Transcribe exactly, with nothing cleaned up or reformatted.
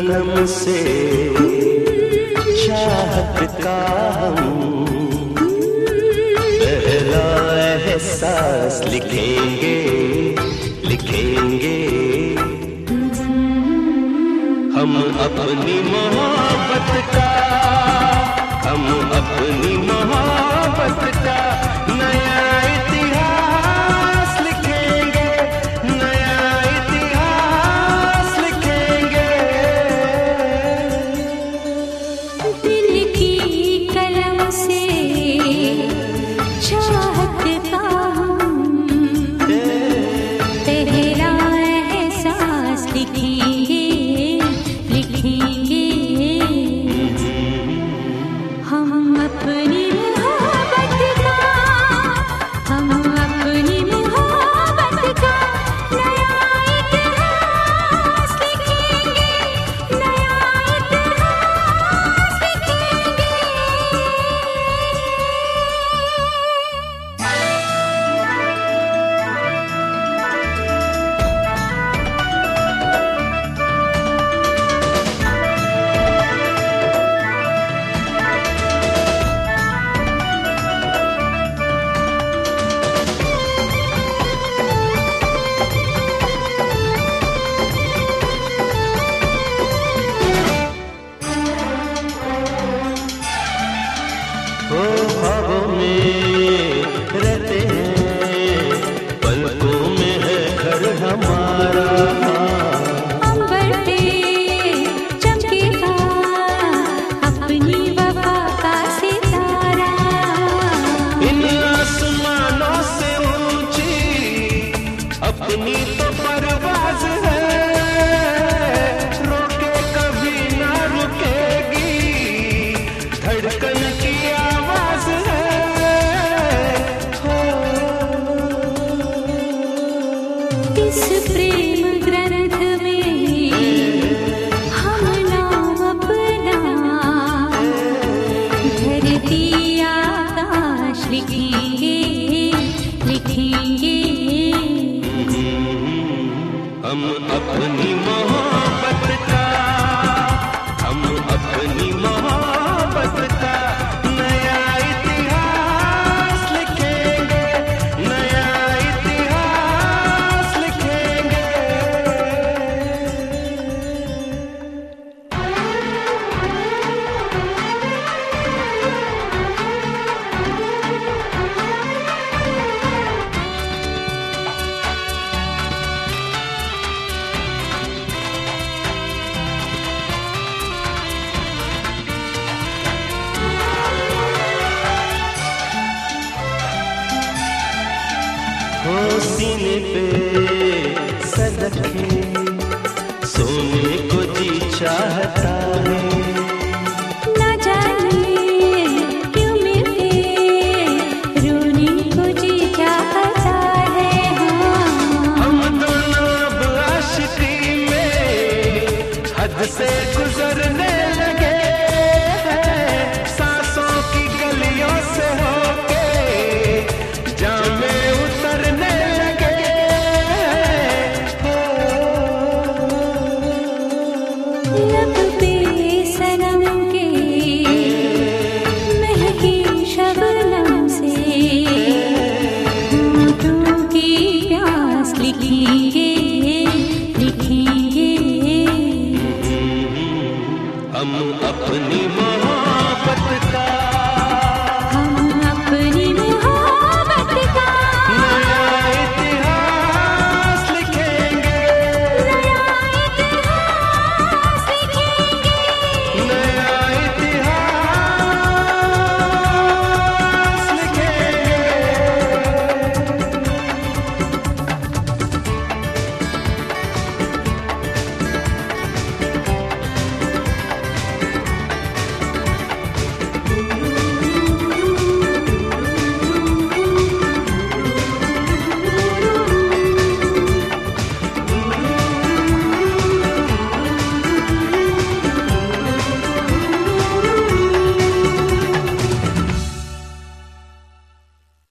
कलम से चाहत का हम पहला एहसास लिखेंगे लिखेंगे हम अपनी मोहब्बत का हम अपनी मोहब्बत का नया इतिहास लिखेंगे नया इतिहास लिखेंगे। दिल की कलम से चाहत का हम पहला एहसास लिखेंगे लिखेंगे हम अपनी मोहब्बत का हम अपनी मोहब्बत का नया इतिहास लिखेंगे नया इतिहास लिखेंगे। ओ ख्वाबों में रहते हैं पलकों में है घर हमारा अंबर पे चमकेगा अपनी वफा का सितारा इन आसमानों से ऊंची अपनी तो परवाज है रोके कभी ना रुकेगी धड़कन की आवाज है हो। इस प्रेम ग्रंथ में हम नाम अपना धरती आकाश लिखेंगे लिखेंगे हम अपनी मोहब्बत का हम अपनी मोहब्बत का नया इतिहास लिखेंगे नया इतिहास लिखेंगे। हो सीने पे सदके सोने को जी चाहता